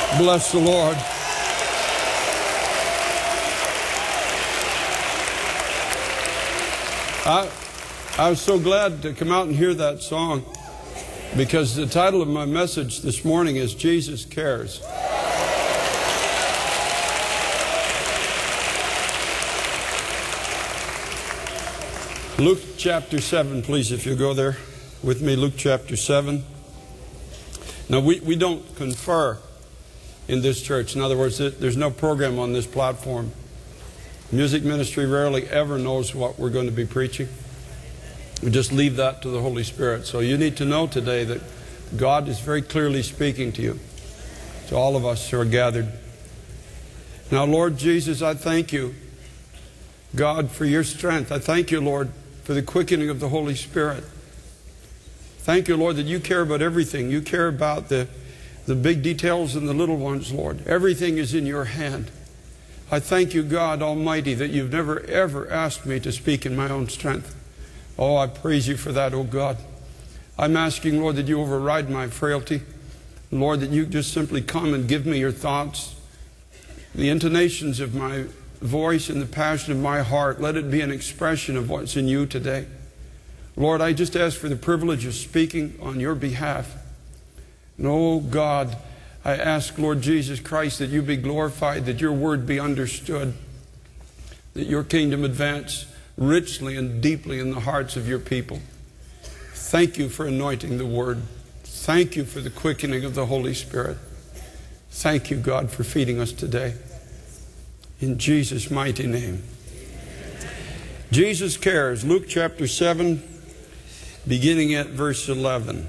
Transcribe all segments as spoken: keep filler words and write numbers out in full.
Bless the Lord. I, I was so glad to come out and hear that song, because the title of my message this morning is Jesus Cares. Luke chapter seven, please, if you'll go there with me. Luke chapter seven. Now, we, we don't confer in this church. In other words, there's no program on this platform. Music ministry rarely ever knows what we're going to be preaching. We just leave that to the Holy Spirit. So you need to know today that God is very clearly speaking to you, to all of us who are gathered. Now, Lord Jesus, I thank you, God, for your strength. I thank you, Lord, for the quickening of the Holy Spirit. Thank you, Lord, that you care about everything. You care about the, the big details and the little ones, Lord. Everything is in your hand. I thank you, God Almighty, that you've never, ever asked me to speak in my own strength. Oh, I praise you for that, oh God. I'm asking, Lord, that you override my frailty. Lord, that you just simply come and give me your thoughts, the intonations of my voice and the passion of my heart. Let it be an expression of what's in you today. Lord, I just ask for the privilege of speaking on your behalf. And oh God, I ask, Lord Jesus Christ, that you be glorified, that your word be understood, that your kingdom advance richly and deeply in the hearts of your people. Thank you for anointing the word. Thank you for the quickening of the Holy Spirit. Thank you, God, for feeding us today. In Jesus' mighty name. Jesus cares. Luke chapter seven, beginning at verse eleven.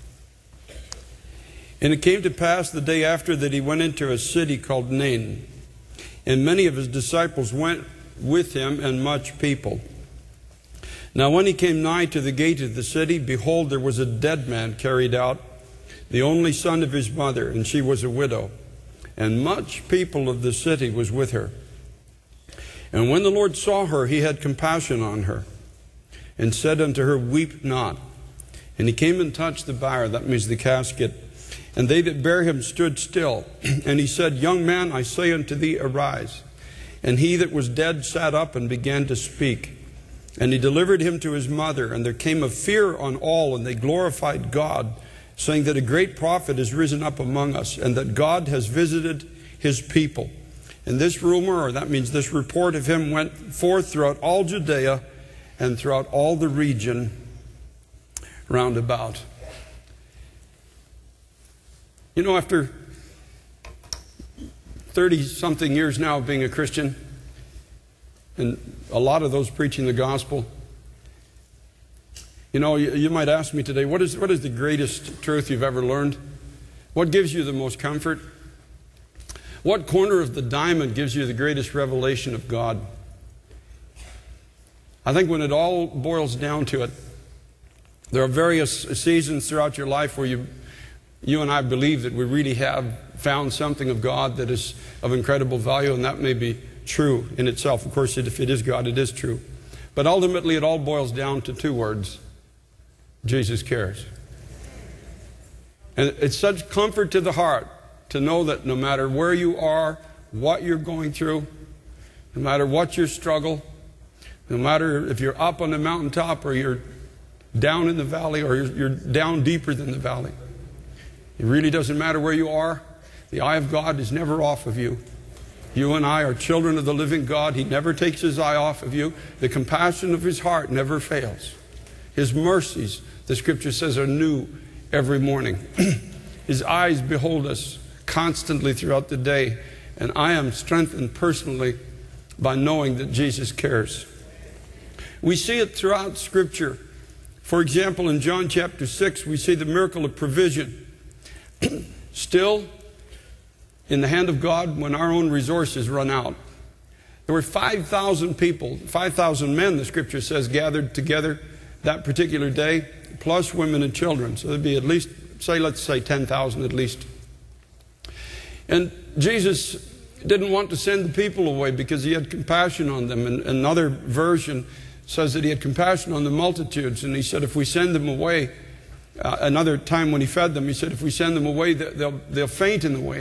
And it came to pass the day after that he went into a city called Nain, and many of his disciples went with him, and much people. Now when he came nigh to the gate of the city, behold, there was a dead man carried out, the only son of his mother, and she was a widow. And much people of the city was with her. And when the Lord saw her, he had compassion on her, and said unto her, Weep not. And he came and touched the bier, that means the casket, and they that bare him stood still. And he said, Young man, I say unto thee, arise. And he that was dead sat up and began to speak. And he delivered him to his mother. And there came a fear on all, and they glorified God, saying that a great prophet is risen up among us, and that God has visited his people. And this rumor, or that means this report of him, went forth throughout all Judea and throughout all the region round about. You know, after thirty-something years now of being a Christian, and a lot of those preaching the gospel, you know, you, you might ask me today, what is, what is the greatest truth you've ever learned? What gives you the most comfort? What corner of the diamond gives you the greatest revelation of God? I think when it all boils down to it, there are various seasons throughout your life where you You and I believe that we really have found something of God that is of incredible value, and that may be true in itself. Of course, if it is God, it is true. But ultimately, it all boils down to two words: Jesus cares. And it's such comfort to the heart to know that no matter where you are, what you're going through, no matter what your struggle, no matter if you're up on the mountaintop or you're down in the valley or you're, you're down deeper than the valley, it really doesn't matter where you are. The eye of God is never off of you. You and I are children of the living God. He never takes his eye off of you. The compassion of his heart never fails. His mercies, the scripture says, are new every morning. His eyes behold us constantly throughout the day. And I am strengthened personally by knowing that Jesus cares. We see it throughout scripture. For example, in John chapter six, we see the miracle of provision. Still in the hand of God when our own resources run out. There were five thousand people, five thousand men, the scripture says, gathered together that particular day, plus women and children. So there'd be at least, say, let's say ten thousand at least. And Jesus didn't want to send the people away because he had compassion on them. And another version says that he had compassion on the multitudes. And he said, if we send them away, Uh, another time when he fed them, he said, if we send them away, they'll, they'll faint in the way.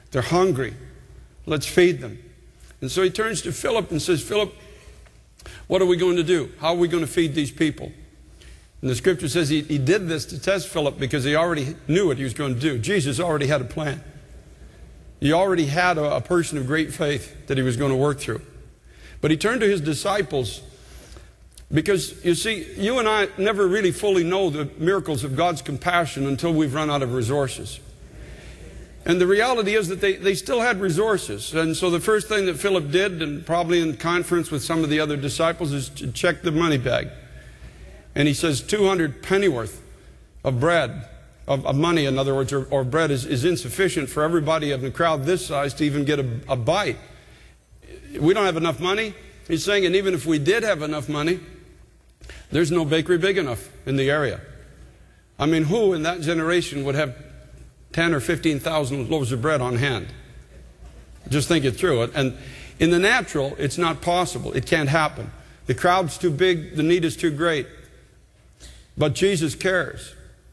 They're hungry. Let's feed them. And so he turns to Philip and says, Philip, what are we going to do? How are we going to feed these people? And the scripture says he, he did this to test Philip because he already knew what he was going to do. Jesus already had a plan. He already had a, a person of great faith that he was going to work through. But he turned to his disciples because, you see, you and I never really fully know the miracles of God's compassion until we've run out of resources. And the reality is that they, they still had resources. And so the first thing that Philip did, and probably in conference with some of the other disciples, is to check the money bag. And he says two hundred pennyworth of bread, of, of money, in other words, or, or bread is, is insufficient for everybody in the crowd this size to even get a, a bite. We don't have enough money. He's saying, and even if we did have enough money, there's no bakery big enough in the area. I mean, who in that generation would have ten or fifteen thousand loaves of bread on hand? Just think it through. And in the natural, it's not possible. It can't happen. The crowd's too big. The need is too great. But Jesus cares.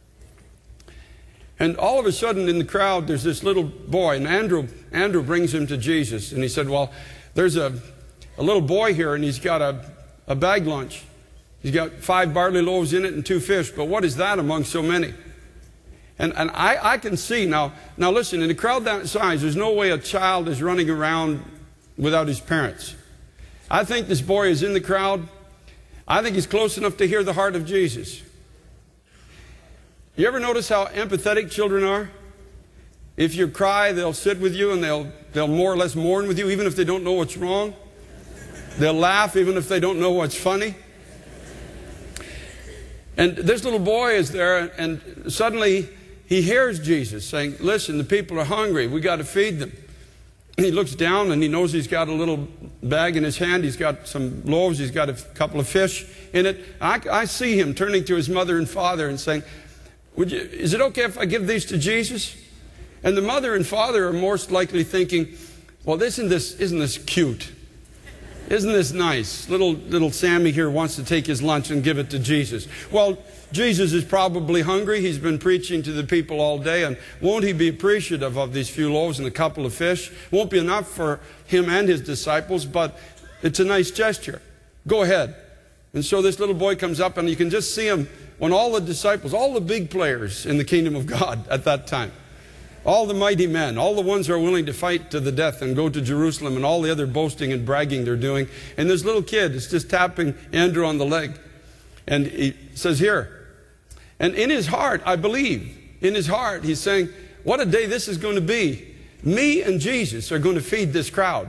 And all of a sudden in the crowd, there's this little boy. And Andrew, Andrew brings him to Jesus. And he said, well, there's a, a little boy here, and he's got a, a bag lunch. He's got five barley loaves in it and two fish. But what is that among so many? And, and I, I can see, now, now listen, in a crowd that size, there's no way a child is running around without his parents. I think this boy is in the crowd. I think he's close enough to hear the heart of Jesus. You ever notice how empathetic children are? If you cry, they'll sit with you and they'll, they'll more or less mourn with you, even if they don't know what's wrong. They'll laugh even if they don't know what's funny. And this little boy is there, and suddenly he hears Jesus saying, listen, the people are hungry. We got to feed them. And he looks down and he knows he's got a little bag in his hand. He's got some loaves. He's got a couple of fish in it. I, I see him turning to his mother and father and saying, Would you, is it okay if I give these to Jesus? And the mother and father are most likely thinking, well, isn't this, isn't this cute? Isn't this nice? Little, little Sammy here wants to take his lunch and give it to Jesus. Well, Jesus is probably hungry. He's been preaching to the people all day. And won't he be appreciative of these few loaves and a couple of fish? Won't be enough for him and his disciples, but it's a nice gesture. Go ahead. And so this little boy comes up, and you can just see him when all the disciples, all the big players in the kingdom of God at that time, all the mighty men, all the ones who are willing to fight to the death and go to Jerusalem, and all the other boasting and bragging they're doing. And this little kid is just tapping Andrew on the leg. And he says, here. And in his heart, I believe, in his heart, he's saying, what a day this is going to be. Me and Jesus are going to feed this crowd.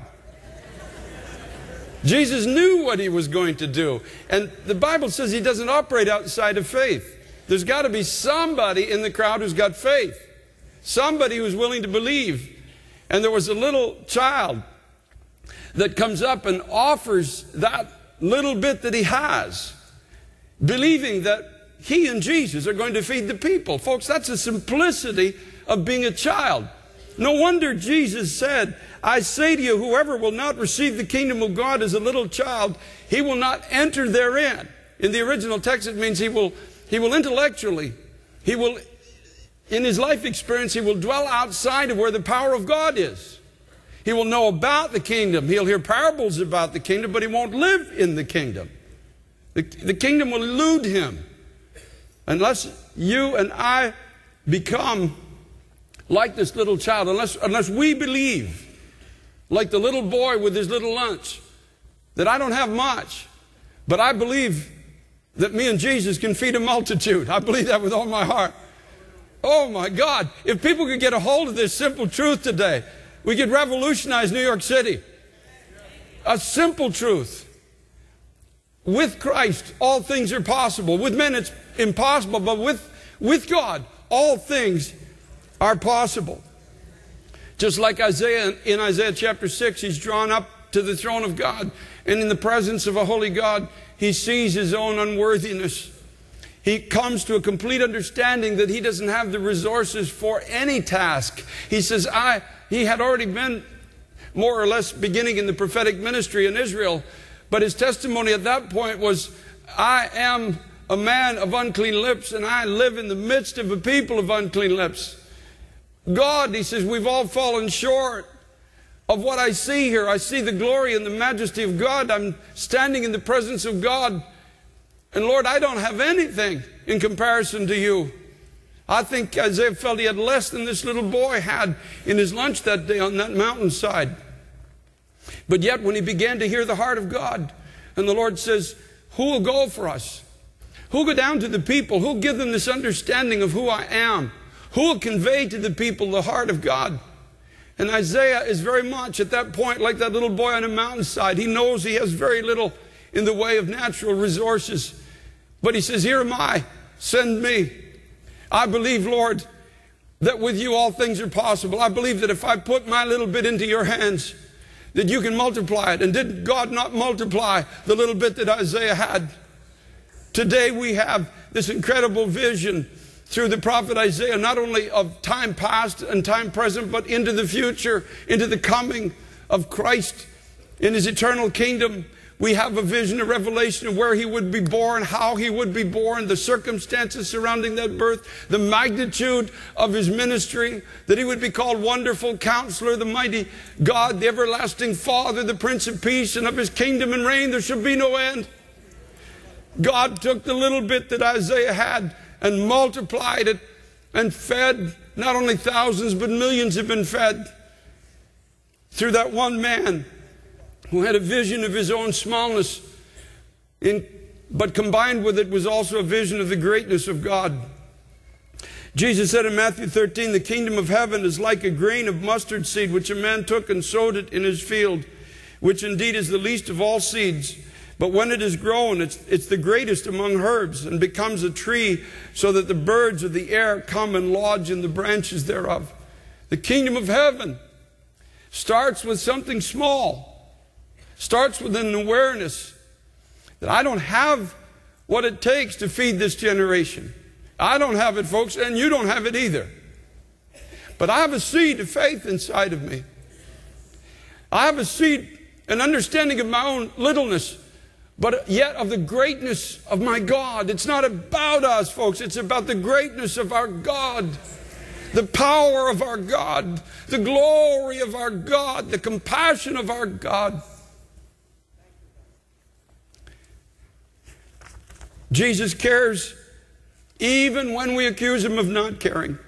Jesus knew what he was going to do. And the Bible says he doesn't operate outside of faith. There's got to be somebody in the crowd who's got faith. Somebody who's willing to believe. And there was a little child that comes up and offers that little bit that he has, believing that he and Jesus are going to feed the people. Folks, that's the simplicity of being a child. No wonder Jesus said, I say to you, whoever will not receive the kingdom of God as a little child, he will not enter therein. In the original text, it means he will, he will intellectually, he will, in his life experience, he will dwell outside of where the power of God is. He will know about the kingdom. He'll hear parables about the kingdom, but he won't live in the kingdom. The, the kingdom will elude him. Unless you and I become like this little child, unless, unless we believe, like the little boy with his little lunch, that I don't have much, but I believe that me and Jesus can feed a multitude. I believe that with all my heart. Oh my God, if people could get a hold of this simple truth today, we could revolutionize New York City. A simple truth. With Christ, all things are possible. With men, it's impossible, but with, with God, all things are possible. Just like Isaiah, in Isaiah chapter six, he's drawn up to the throne of God, and in the presence of a holy God, he sees his own unworthiness. He comes to a complete understanding that he doesn't have the resources for any task. He says, I, he had already been more or less beginning in the prophetic ministry in Israel, but his testimony at that point was, I am a man of unclean lips, and I live in the midst of a people of unclean lips. God, he says, we've all fallen short of what I see here. I see the glory and the majesty of God. I'm standing in the presence of God. And Lord, I don't have anything in comparison to you. I think Isaiah felt he had less than this little boy had in his lunch that day on that mountainside. But yet when he began to hear the heart of God, and the Lord says, who will go for us? Who will go down to the people? Who will give them this understanding of who I am? Who will convey to the people the heart of God? And Isaiah is very much at that point like that little boy on a mountainside. He knows he has very little in the way of natural resources. But he says, here am I, send me. I believe, Lord, that with you all things are possible. I believe that if I put my little bit into your hands, that you can multiply it. And did God not multiply the little bit that Isaiah had? Today we have this incredible vision through the prophet Isaiah, not only of time past and time present, but into the future, into the coming of Christ in his eternal kingdom. We have a vision, a revelation of where he would be born, how he would be born, the circumstances surrounding that birth, the magnitude of his ministry, that he would be called Wonderful Counselor, the Mighty God, the Everlasting Father, the Prince of Peace, and of his kingdom and reign there shall be no end. God took the little bit that Isaiah had and multiplied it and fed. Not only thousands, but millions have been fed through that one man who had a vision of his own smallness, in, but combined with it was also a vision of the greatness of God. Jesus said in Matthew thirteen, the kingdom of heaven is like a grain of mustard seed, which a man took and sowed it in his field, which indeed is the least of all seeds. But when it is grown, it's, it's the greatest among herbs and becomes a tree, so that the birds of the air come and lodge in the branches thereof. The kingdom of heaven starts with something small. Starts with an awareness that I don't have what it takes to feed this generation. I don't have it, folks, and you don't have it either. But I have a seed of faith inside of me. I have a seed, an understanding of my own littleness, but yet of the greatness of my God. It's not about us, folks. It's about the greatness of our God, the power of our God, the glory of our God, the compassion of our God. Jesus cares even when we accuse him of not caring.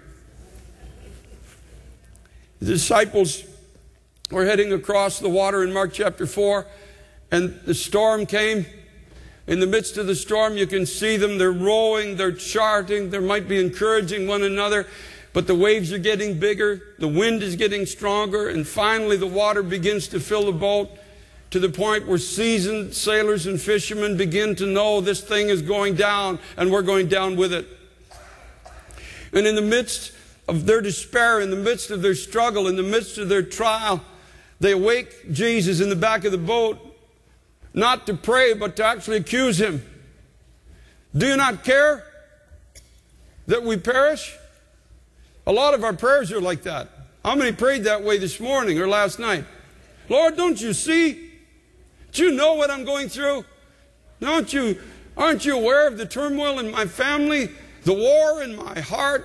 The disciples were heading across the water in Mark chapter four, and the storm came. In the midst of the storm, you can see them. They're rowing, they're charting, they might be encouraging one another, but the waves are getting bigger, the wind is getting stronger, and finally the water begins to fill the boat, to the point where seasoned sailors and fishermen begin to know this thing is going down, and we're going down with it. And in the midst of their despair, in the midst of their struggle, in the midst of their trial, they awake Jesus in the back of the boat, not to pray, but to actually accuse him. Do you not care that we perish? A lot of our prayers are like that. How many prayed that way this morning or last night? Lord, don't you see? Do you know what I'm going through? Don't you, aren't you aware of the turmoil in my family, the war in my heart,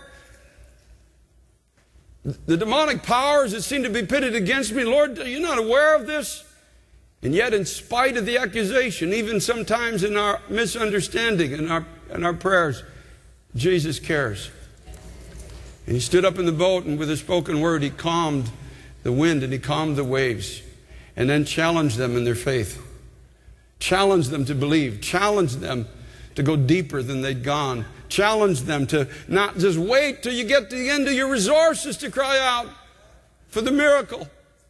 the demonic powers that seem to be pitted against me? Lord, are you not aware of this? And yet, in spite of the accusation, even sometimes in our misunderstanding and our, in our prayers, Jesus cares. And he stood up in the boat, and with a spoken word, he calmed the wind and he calmed the waves. And then challenge them in their faith. Challenge them to believe. Challenge them to go deeper than they'd gone. Challenge them to not just wait till you get to the end of your resources to cry out for the miracle.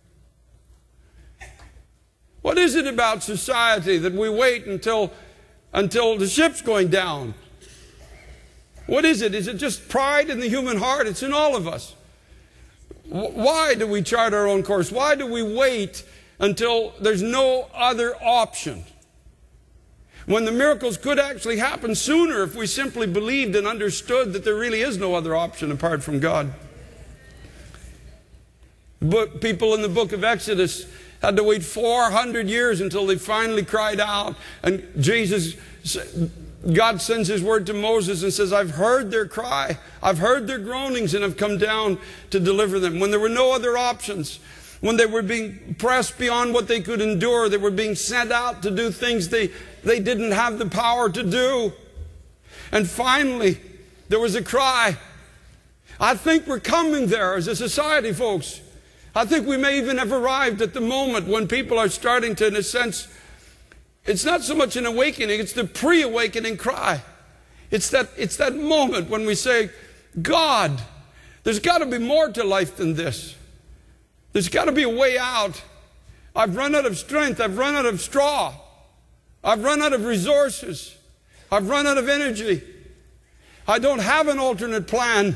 What is it about society that we wait until, until the ship's going down? What is it? Is it just pride in the human heart? It's in all of us. Why do we chart our own course? Why do we wait until there's no other option, when the miracles could actually happen sooner if we simply believed and understood that there really is no other option apart from God? But people in the book of Exodus had to wait four hundred years until they finally cried out, and Jesus God sends His word to Moses and says, I've heard their cry. I've heard their groanings and have come down to deliver them. When there were no other options, when they were being pressed beyond what they could endure, they were being sent out to do things they, they didn't have the power to do. And finally, there was a cry. I think we're coming there as a society, folks. I think we may even have arrived at the moment when people are starting to, in a sense, it's not so much an awakening, it's the pre-awakening cry. It's that, it's that moment when we say, God, there's got to be more to life than this. There's got to be a way out. I've run out of strength. I've run out of straw. I've run out of resources. I've run out of energy. I don't have an alternate plan.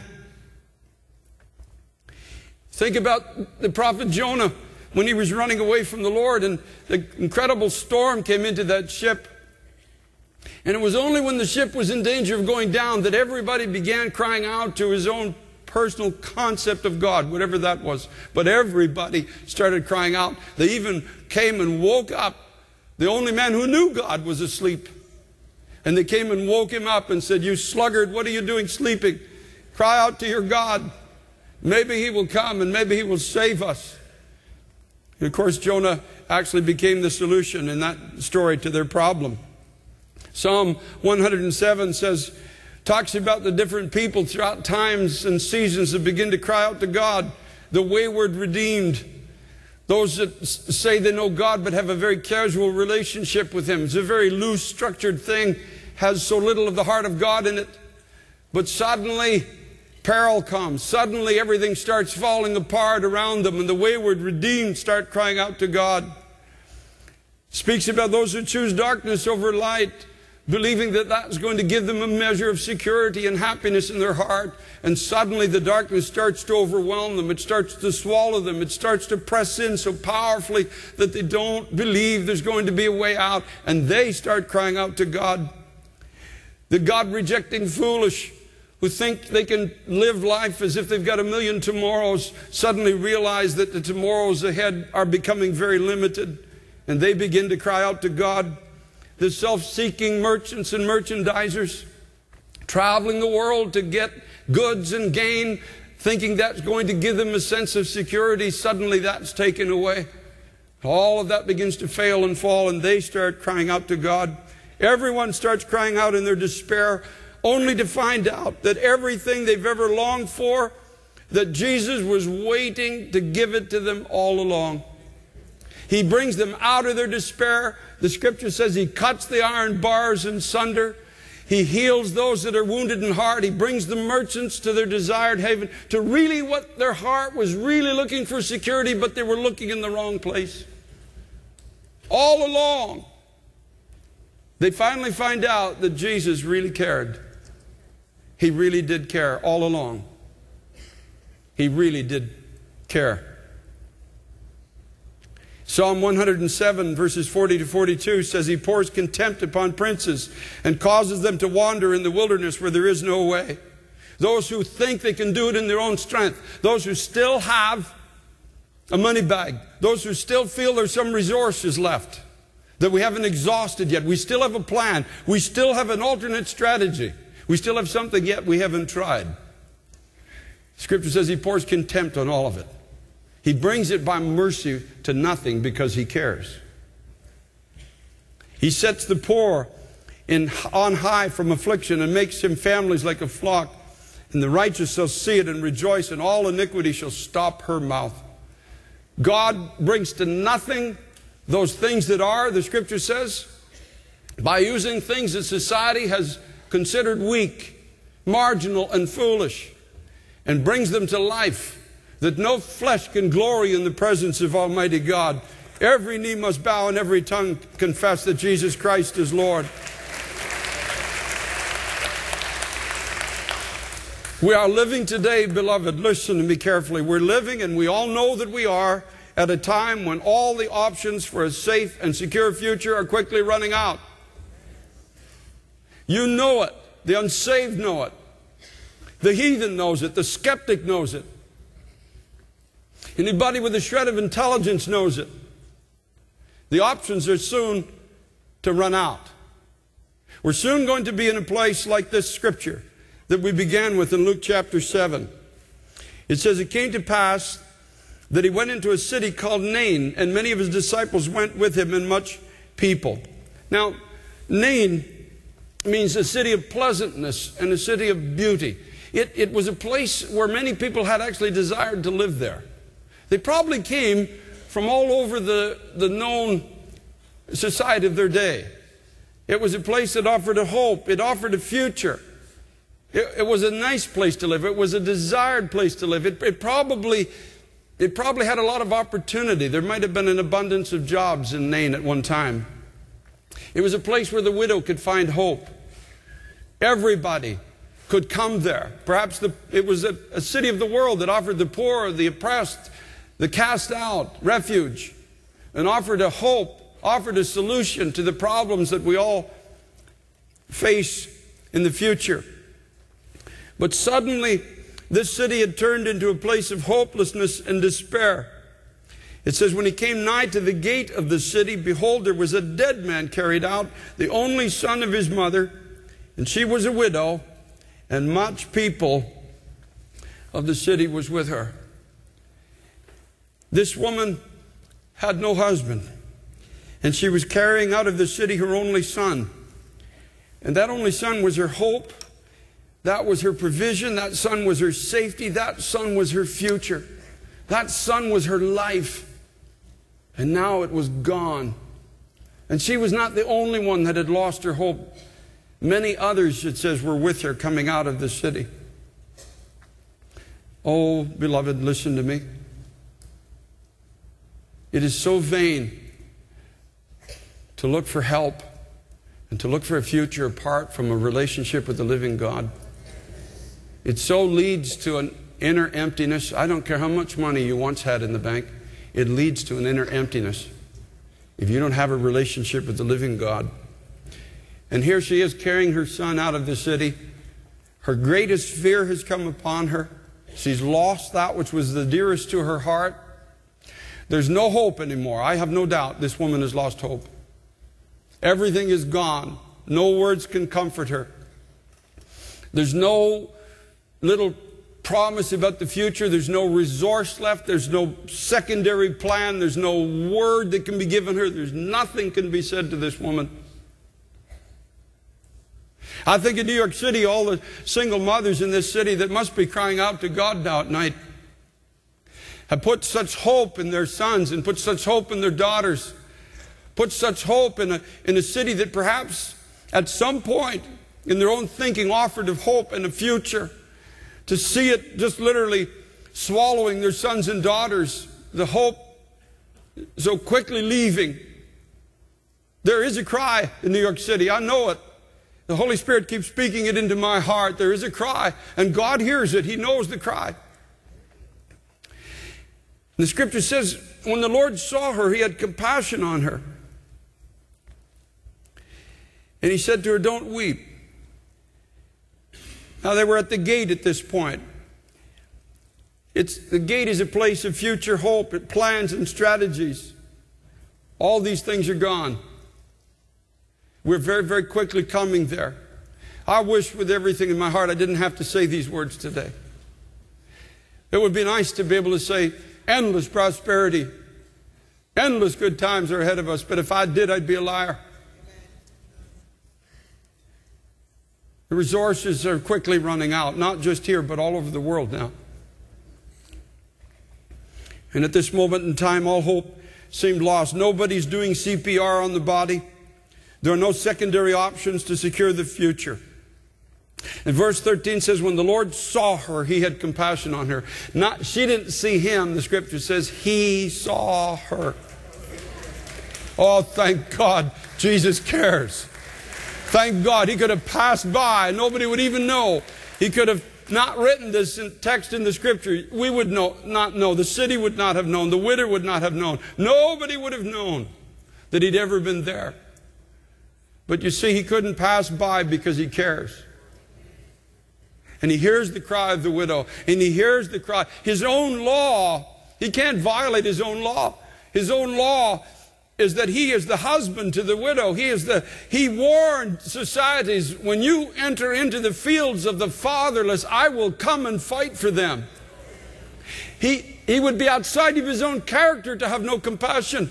Think about the prophet Jonah when he was running away from the Lord and the incredible storm came into that ship. And it was only when the ship was in danger of going down that everybody began crying out to his own personal concept of God, whatever that was. But everybody started crying out. They even came and woke up. The only man who knew God was asleep. And they came and woke him up and said, you sluggard, what are you doing sleeping? Cry out to your God. Maybe He will come and maybe He will save us. And of course, Jonah actually became the solution in that story to their problem. Psalm one hundred seven says, talks about the different people throughout times and seasons that begin to cry out to God, the wayward redeemed. Those that say they know God but have a very casual relationship with Him. It's a very loose, structured thing, has so little of the heart of God in it. But suddenly, peril comes. Suddenly everything starts falling apart around them and the wayward redeemed start crying out to God. Speaks about those who choose darkness over light, believing that that's going to give them a measure of security and happiness in their heart. And suddenly the darkness starts to overwhelm them. It starts to swallow them. It starts to press in so powerfully that they don't believe there's going to be a way out. And they start crying out to God. The God-rejecting foolish who think they can live life as if they've got a million tomorrows, suddenly realize that the tomorrows ahead are becoming very limited, and they begin to cry out to God. The self-seeking merchants and merchandisers, traveling the world to get goods and gain, thinking that's going to give them a sense of security, suddenly that's taken away. All of that begins to fail and fall, and they start crying out to God. Everyone starts crying out in their despair, only to find out that everything they've ever longed for, that Jesus was waiting to give it to them all along. He brings them out of their despair. The scripture says He cuts the iron bars in sunder. He heals those that are wounded in heart. He brings the merchants to their desired haven, to really what their heart was really looking for security, but they were looking in the wrong place. All along, they finally find out that Jesus really cared. He really did care all along. He really did care. Psalm one hundred seven verses forty to forty-two says He pours contempt upon princes and causes them to wander in the wilderness where there is no way. Those who think they can do it in their own strength. Those who still have a money bag. Those who still feel there's some resources left that we haven't exhausted yet. We still have a plan. We still have an alternate strategy. We still have something yet we haven't tried. Scripture says He pours contempt on all of it. He brings it by mercy to nothing because He cares. He sets the poor in, on high from affliction and makes him families like a flock. And the righteous shall see it and rejoice, and all iniquity shall stop her mouth. God brings to nothing those things that are, the Scripture says, by using things that society has considered weak, marginal, and foolish, and brings them to life, that no flesh can glory in the presence of Almighty God. Every knee must bow and every tongue confess that Jesus Christ is Lord. We are living today, beloved, listen to me carefully. We're living, and we all know that we are, at a time when all the options for a safe and secure future are quickly running out. You know it. The unsaved know it. The heathen knows it. The skeptic knows it. Anybody with a shred of intelligence knows it. The options are soon to run out. We're soon going to be in a place like this scripture that we began with in Luke chapter seven. It says, it came to pass that he went into a city called Nain, and many of his disciples went with him, and much people. Now, Nain means a city of pleasantness and a city of beauty. It, it was a place where many people had actually desired to live there. They probably came from all over the, the known society of their day. It was a place that offered a hope. It offered a future. It, it was a nice place to live. It was a desired place to live. It, it probably, it probably had a lot of opportunity. There might have been an abundance of jobs in Nain at one time. It was a place where the widow could find hope. Everybody could come there. Perhaps the, it was a, a city of the world that offered the poor, the oppressed, the cast out, refuge, and offered a hope, offered a solution to the problems that we all face in the future. But suddenly, this city had turned into a place of hopelessness and despair. It says, when he came nigh to the gate of the city, behold, there was a dead man carried out, the only son of his mother, and she was a widow, and much people of the city was with her. This woman had no husband, and she was carrying out of the city her only son. And that only son was her hope. That was her provision. That son was her safety. That son was her future. That son was her life. And now it was gone. And she was not the only one that had lost her hope. Many others, it says, were with her coming out of the city. Oh, beloved, listen to me. It is so vain to look for help and to look for a future apart from a relationship with the living God. It so leads to an inner emptiness. I don't care how much money you once had in the bank. It leads to an inner emptiness if you don't have a relationship with the living God. And here she is carrying her son out of the city. Her greatest fear has come upon her. She's lost that which was the dearest to her heart. There's no hope anymore. I have no doubt this woman has lost hope. Everything is gone. No words can comfort her. There's no little promise about the future. There's no resource left. There's no secondary plan. There's no word that can be given her. There's nothing can be said to this woman. I think in New York City, all the single mothers in this city that must be crying out to God now at night have put such hope in their sons and put such hope in their daughters, put such hope in a, in a city that perhaps at some point in their own thinking offered of hope and a future. To see it just literally swallowing their sons and daughters, the hope so quickly leaving. There is a cry in New York City. I know it. The Holy Spirit keeps speaking it into my heart. There is a cry, and God hears it. He knows the cry. The scripture says, when the Lord saw her, he had compassion on her. And he said to her, don't weep. Now they were at the gate at this point. It's, the gate is a place of future hope, it plans and strategies. All these things are gone. We're very, very quickly coming there. I wish with everything in my heart I didn't have to say these words today. It would be nice to be able to say endless prosperity, endless good times are ahead of us, but if I did, I'd be a liar. The resources are quickly running out, not just here, but all over the world now. And at this moment in time, all hope seemed lost. Nobody's doing C P R on the body. There are no secondary options to secure the future. And verse thirteen says, when the Lord saw her, he had compassion on her. Not, she didn't see him, the scripture says, he saw her. Oh, thank God, Jesus cares. Thank God, he could have passed by. Nobody would even know. He could have not written this text in the scripture. We would know, not know. The city would not have known. The widow would not have known. Nobody would have known that he'd ever been there. But you see, he couldn't pass by because he cares. And he hears the cry of the widow. And he hears the cry. His own law, he can't violate his own law. His own law is that he is the husband to the widow. He is the, he warned societies, when you enter into the fields of the fatherless, I will come and fight for them. He, he would be outside of his own character to have no compassion.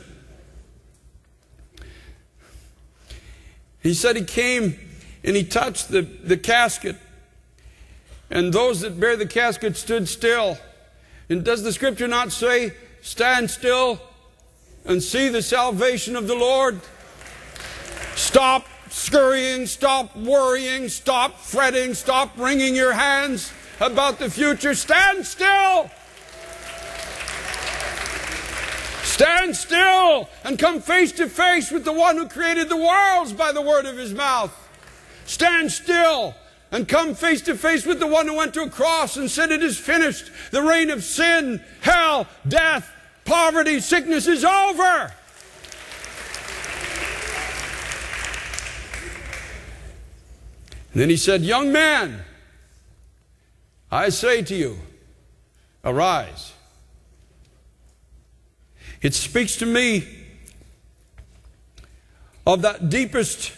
He said he came and he touched the, the casket, and those that bear the casket stood still. And does the scripture not say, stand still and see the salvation of the Lord? Stop scurrying, stop worrying, stop fretting, stop wringing your hands about the future. Stand still. Stand still and come face to face with the one who created the worlds by the word of his mouth. Stand still and come face to face with the one who went to a cross and said, it is finished. The reign of sin, hell, death, poverty, sickness is over. And then he said, young man, I say to you, arise. It speaks to me of that deepest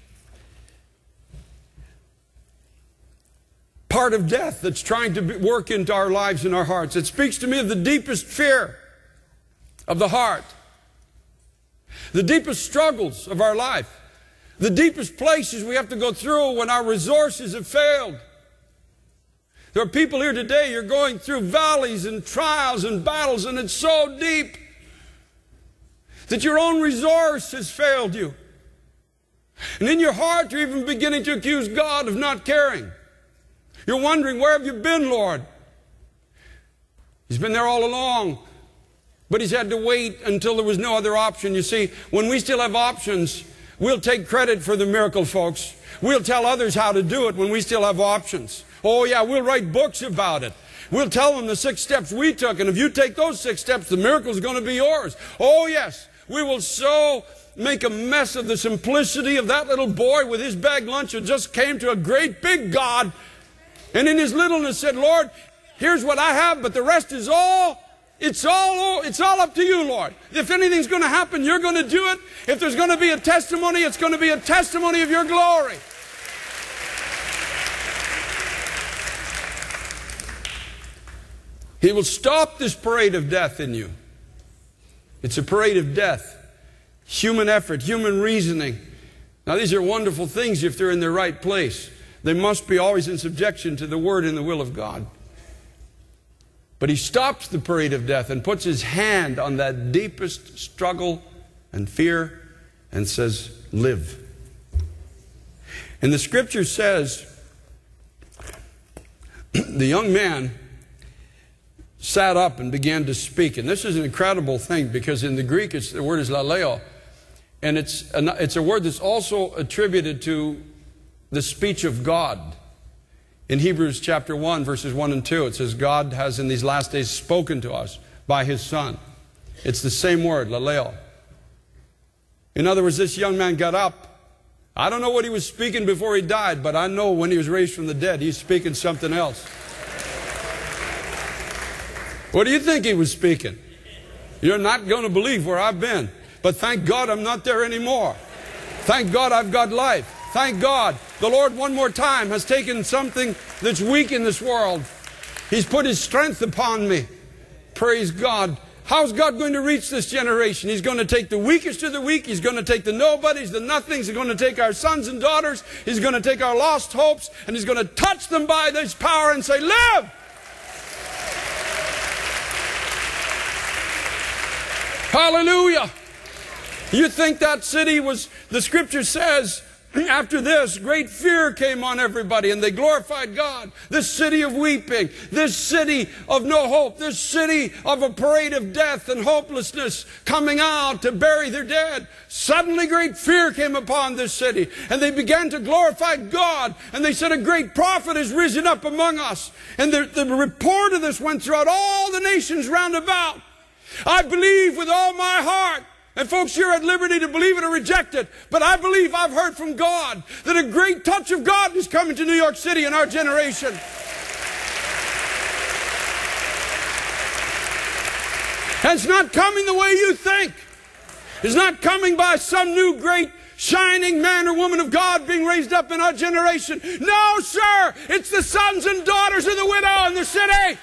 part of death that's trying to work into our lives and our hearts. It speaks to me of the deepest fear of the heart, the deepest struggles of our life, the deepest places we have to go through when our resources have failed. There are people here today, you're going through valleys and trials and battles, and it's so deep that your own resource has failed you. And in your heart, you're even beginning to accuse God of not caring. You're wondering, where have you been, Lord? He's been there all along, but he's had to wait until there was no other option. You see, when we still have options, we'll take credit for the miracle, folks. We'll tell others how to do it when we still have options. Oh yeah, we'll write books about it. We'll tell them the six steps we took, and if you take those six steps, the miracle's going to be yours. Oh yes, we will so make a mess of the simplicity of that little boy with his bag lunch who just came to a great big God, and in his littleness said, Lord, here's what I have, but the rest is all, it's all, it's all up to you, Lord. If anything's going to happen, you're going to do it. If there's going to be a testimony, it's going to be a testimony of your glory. He will stop this parade of death in you. It's a parade of death. Human effort, human reasoning. Now these are wonderful things if they're in the right place. They must be always in subjection to the Word and the will of God. But he stops the parade of death and puts his hand on that deepest struggle and fear and says, live. And the scripture says, the young man sat up and began to speak. And this is an incredible thing, because in the Greek it's, the word is laleo. And it's a, it's a word that's also attributed to the speech of God. In Hebrews chapter one, verses one and two, it says, God has in these last days spoken to us by His Son. It's the same word, laleo. In other words, this young man got up. I don't know what he was speaking before he died, but I know when he was raised from the dead, he's speaking something else. What do you think he was speaking? You're not going to believe where I've been. But thank God I'm not there anymore. Thank God I've got life. Thank God the Lord one more time has taken something that's weak in this world. He's put His strength upon me. Praise God. How's God going to reach this generation? He's going to take the weakest of the weak. He's going to take the nobodies, the nothings. He's going to take our sons and daughters. He's going to take our lost hopes, and He's going to touch them by this power and say, live! Hallelujah! You think that city was, the scripture says, after this, great fear came on everybody, and they glorified God. This city of weeping, this city of no hope, this city of a parade of death and hopelessness coming out to bury their dead. Suddenly great fear came upon this city, and they began to glorify God, and they said, a great prophet has risen up among us. And the, the report of this went throughout all the nations round about. I believe with all my heart. And folks, you're at liberty to believe it or reject it. But I believe I've heard from God that a great touch of God is coming to New York City in our generation. And it's not coming the way you think. It's not coming by some new great shining man or woman of God being raised up in our generation. No, sir. It's the sons and daughters of the widow in the city.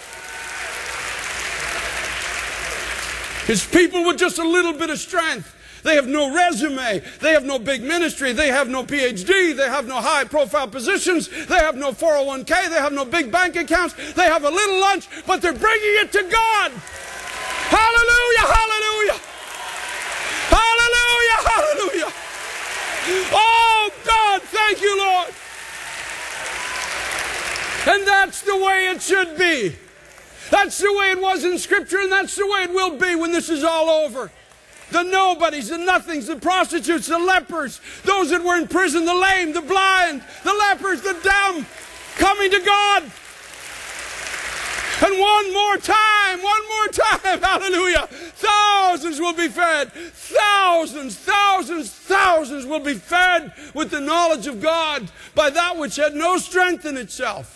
It's people with just a little bit of strength. They have no resume. They have no big ministry. They have no P H D. They have no high-profile positions. They have no four oh one K. They have no big bank accounts. They have a little lunch, but they're bringing it to God. Hallelujah, hallelujah. Hallelujah, hallelujah. Oh, God, thank you, Lord. And that's the way it should be. That's the way it was in Scripture, and that's the way it will be when this is all over. The nobodies, the nothings, the prostitutes, the lepers, those that were in prison, the lame, the blind, the lepers, the dumb, coming to God. And one more time, one more time, hallelujah, thousands will be fed. Thousands, thousands, thousands will be fed with the knowledge of God by that which had no strength in itself.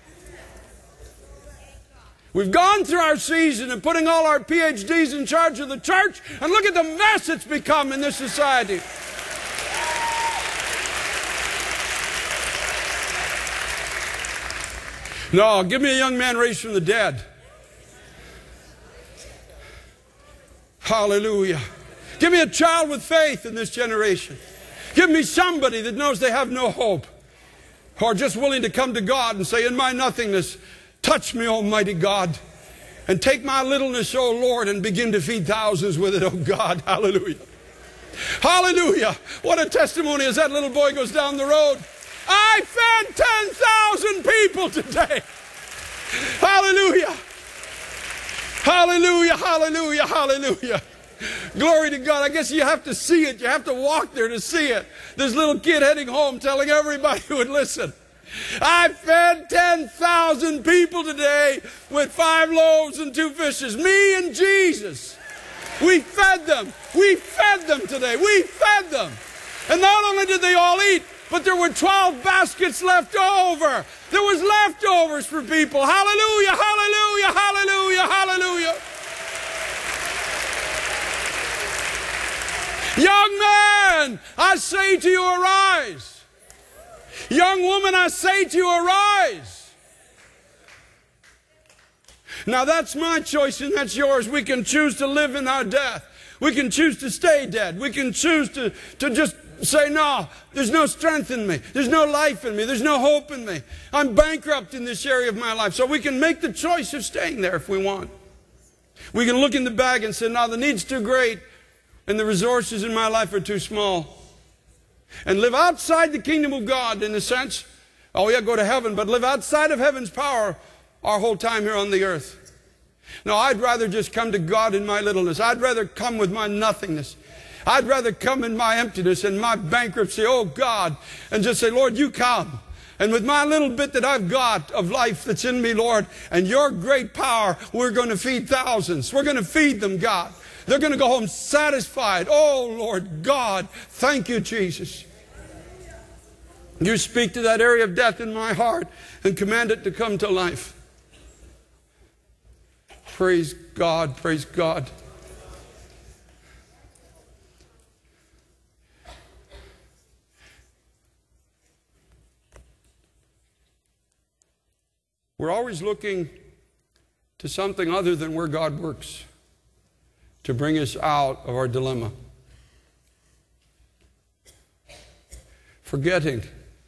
We've gone through our season of putting all our P H Ds in charge of the church, and look at the mess it's become in this society. No, give me a young man raised from the dead. Hallelujah. Give me a child with faith in this generation. Give me somebody that knows they have no hope, or just willing to come to God and say, in my nothingness, touch me, Almighty God, and take my littleness, O Lord, and begin to feed thousands with it, O God. Hallelujah. Hallelujah. What a testimony as that little boy goes down the road. I fed ten thousand people today. Hallelujah. Hallelujah, hallelujah, hallelujah. Glory to God. I guess you have to see it. You have to walk there to see it. This little kid heading home telling everybody who would listen, I fed ten thousand people today with five loaves and two fishes. Me and Jesus. We fed them. We fed them today. We fed them. And not only did they all eat, but there were twelve baskets left over. There was leftovers for people. Hallelujah, hallelujah, hallelujah, hallelujah. Young man, I say to you, arise. Young woman, I say to you, arise. Now that's my choice and that's yours. We can choose to live in our death. We can choose to stay dead. We can choose to, to just say, no, there's no strength in me. There's no life in me. There's no hope in me. I'm bankrupt in this area of my life. So we can make the choice of staying there if we want. We can look in the bag and say, no, the need's too great and the resources in my life are too small. And live outside the kingdom of God in a sense. Oh yeah, go to heaven, but live outside of heaven's power our whole time here on the earth. No, I'd rather just come to God in my littleness. I'd rather come with my nothingness. I'd rather come in my emptiness and my bankruptcy, oh God, and just say, Lord, you come. And with my little bit that I've got of life that's in me, Lord, and your great power, we're going to feed thousands. We're going to feed them, God. They're going to go home satisfied. Oh, Lord God, thank you, Jesus. You speak to that area of death in my heart and command it to come to life. Praise God, praise God. We're always looking to something other than where God works to bring us out of our dilemma. Forgetting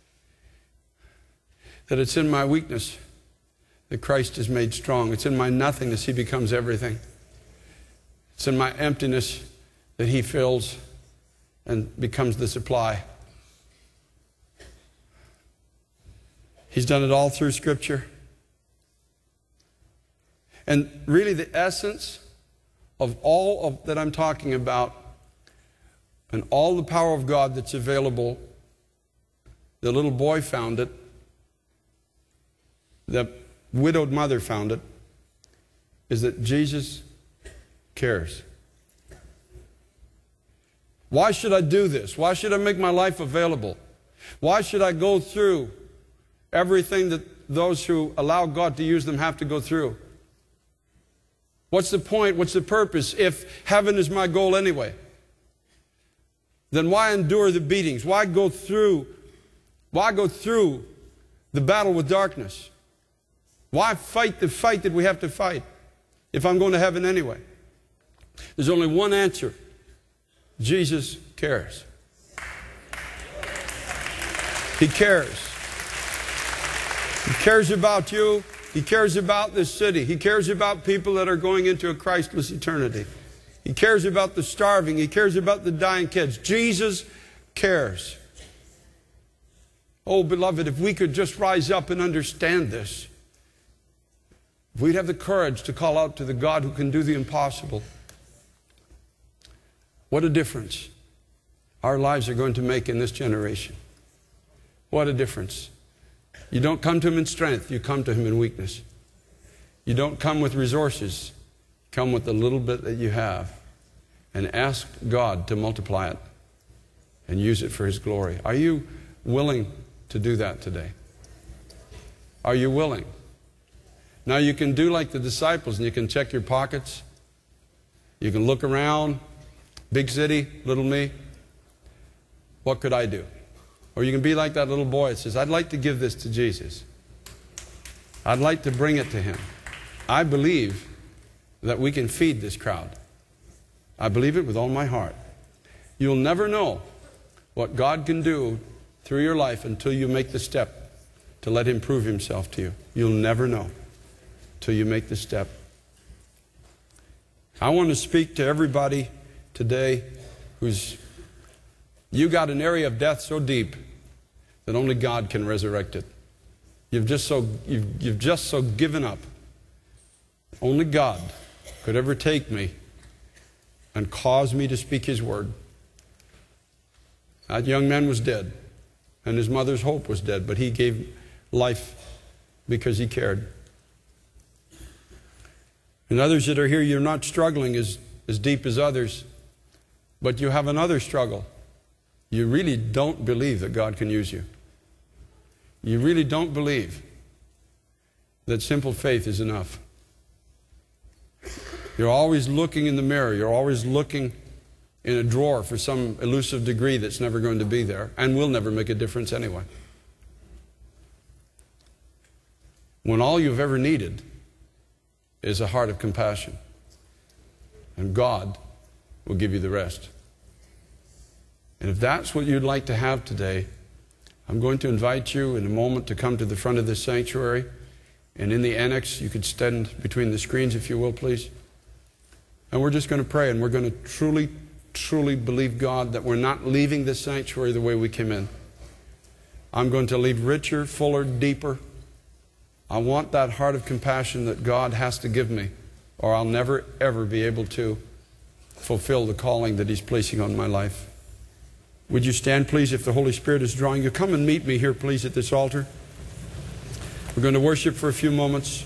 that it's in my weakness that Christ is made strong. It's in my nothingness He becomes everything. It's in my emptiness that He fills and becomes the supply. He's done it all through Scripture. And really the essence of all of that I'm talking about and all the power of God that's available, the little boy found it, the widowed mother found it, is that Jesus cares. Why should I do this? Why should I make my life available? Why should I go through everything that those who allow God to use them have to go through? What's the point? What's the purpose if heaven is my goal anyway? then why endure the beatings? Why go through, why go through the battle with darkness? Why fight the fight that we have to fight if I'm going to heaven anyway? There's only one answer. Jesus cares. He cares. He cares about you. He cares about this city. He cares about people that are going into a Christless eternity. He cares about the starving. He cares about the dying kids. Jesus cares. Oh, beloved, if we could just rise up and understand this, if we'd have the courage to call out to the God who can do the impossible, what a difference our lives are going to make in this generation. What a difference. You don't come to Him in strength, you come to Him in weakness. You don't come with resources, come with the little bit that you have and ask God to multiply it and use it for His glory. Are you willing to do that today? Are you willing? Now you can do like the disciples and you can check your pockets. You can look around, big city, little me. What could I do? Or you can be like that little boy that says, I'd like to give this to Jesus. I'd like to bring it to Him. I believe that we can feed this crowd. I believe it with all my heart. You'll never know what God can do through your life until you make the step to let Him prove Himself to you. You'll never know till you make the step. I want to speak to everybody today who's, you got an area of death so deep that only God can resurrect it. You've just so, you've, you've just so given up. Only God could ever take me and cause me to speak His word. That young man was dead, and his mother's hope was dead, but he gave life because he cared. And others that are here, you're not struggling as, as deep as others, but you have another struggle. You really don't believe that God can use you. You really don't believe that simple faith is enough. You're always looking in the mirror. You're always looking in a drawer for some elusive degree that's never going to be there and will never make a difference anyway. When all you've ever needed is a heart of compassion. And God will give you the rest. And if that's what you'd like to have today, I'm going to invite you in a moment to come to the front of this sanctuary. And in the annex, you could stand between the screens, if you will, please. And we're just going to pray, and we're going to truly, truly believe God that we're not leaving this sanctuary the way we came in. I'm going to leave richer, fuller, deeper. I want that heart of compassion that God has to give me, or I'll never, ever be able to fulfill the calling that He's placing on my life. Would you stand, please, if the Holy Spirit is drawing you? Come and meet me here, please, at this altar. We're going to worship for a few moments.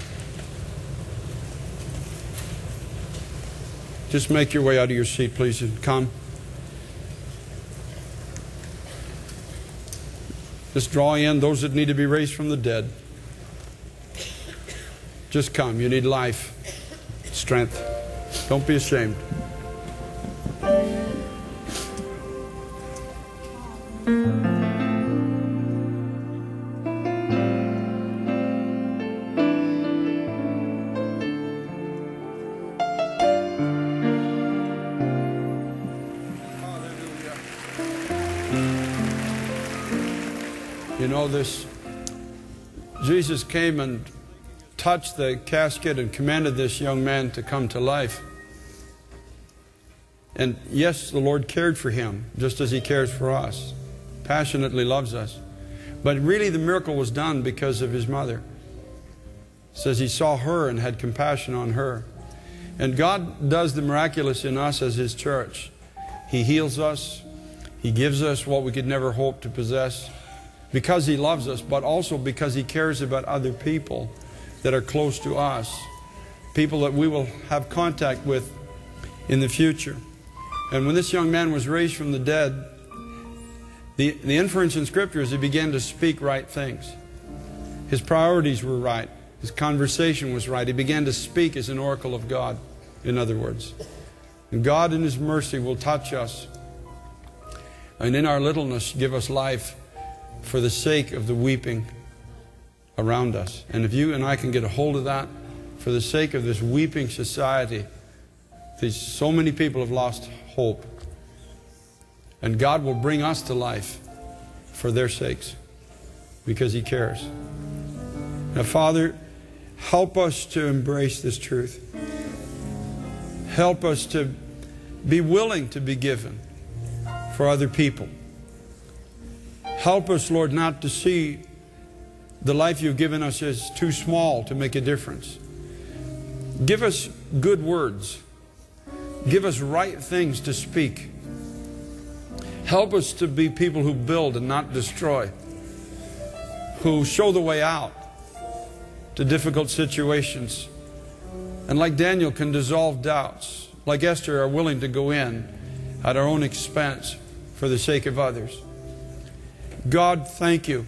Just make your way out of your seat, please, and come. Just draw in those that need to be raised from the dead. Just come. You need life, strength. Don't be ashamed. You know, this, Jesus came and touched the casket and commanded this young man to come to life. And yes, the Lord cared for him, just as He cares for us, passionately loves us. But really the miracle was done because of his mother. It says He saw her and had compassion on her. And God does the miraculous in us as His church. He heals us. He gives us what we could never hope to possess, because He loves us, but also because He cares about other people that are close to us, people that we will have contact with in the future. And when this young man was raised from the dead, the, the inference in Scripture is he began to speak right things. His priorities were right. His conversation was right. He began to speak as an oracle of God, in other words. And God in His mercy will touch us And in our littleness, give us life for the sake of the weeping around us. And if you and I can get a hold of that, for the sake of this weeping society, these, so many people have lost hope. And God will bring us to life for their sakes, because He cares. Now, Father, help us to embrace this truth. Help us to be willing to be given for other people. Help us, Lord, not to see the life You've given us as too small to make a difference. Give us good words. Give us right things to speak. Help us to be people who build and not destroy, who show the way out to difficult situations, and like Daniel can dissolve doubts, like Esther are willing to go in at our own expense for the sake of others. God, thank You.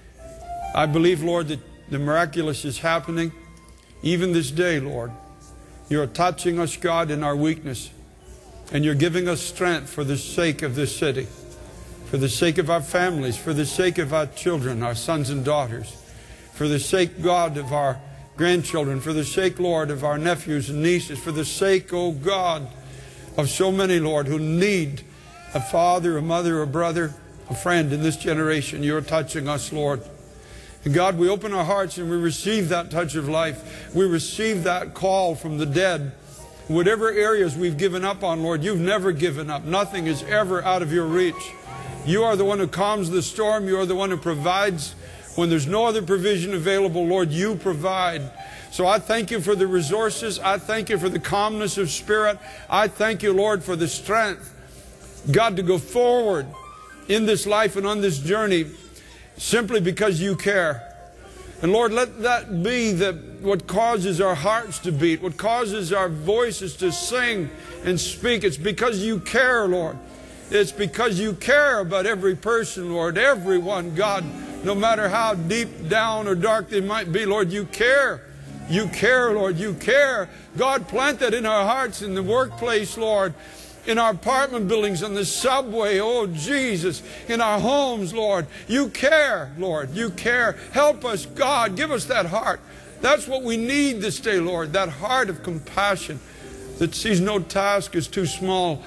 I believe, Lord, that the miraculous is happening even this day, Lord. You're touching us, God, in our weakness, and You're giving us strength for the sake of this city, for the sake of our families, for the sake of our children, our sons and daughters, for the sake, God, of our grandchildren, for the sake, Lord, of our nephews and nieces, for the sake, oh God, of so many, Lord, who need a father, a mother, a brother, a friend in this generation. You're touching us, Lord. And God, we open our hearts and we receive that touch of life. We receive that call from the dead. Whatever areas we've given up on, Lord, You've never given up. Nothing is ever out of Your reach. You are the one who calms the storm. You are the one who provides when there's no other provision available. Lord, You provide. So I thank You for the resources. I thank You for the calmness of spirit. I thank You, Lord, for the strength, God, to go forward in this life and on this journey simply because You care. And Lord, let that be the, what causes our hearts to beat, what causes our voices to sing and speak. It's because You care, Lord. It's because You care about every person, Lord, everyone, God, no matter how deep down or dark they might be, Lord, You care. You care, Lord, You care. God, plant that in our hearts, in the workplace, Lord, in our apartment buildings, on the subway, oh Jesus, in our homes, Lord. You care, Lord, You care. Help us, God, give us that heart. That's what we need this day, Lord, that heart of compassion that sees no task is too small,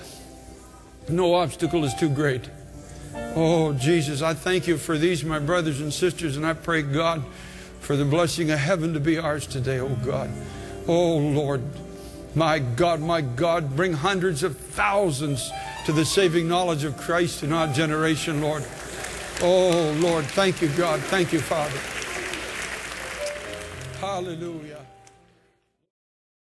no obstacle is too great. Oh, Jesus, I thank You for these, my brothers and sisters, and I pray, God, for the blessing of heaven to be ours today, oh God. Oh, Lord, my God, my God, bring hundreds of thousands to the saving knowledge of Christ in our generation, Lord. Oh, Lord, thank You, God. Thank You, Father. Hallelujah.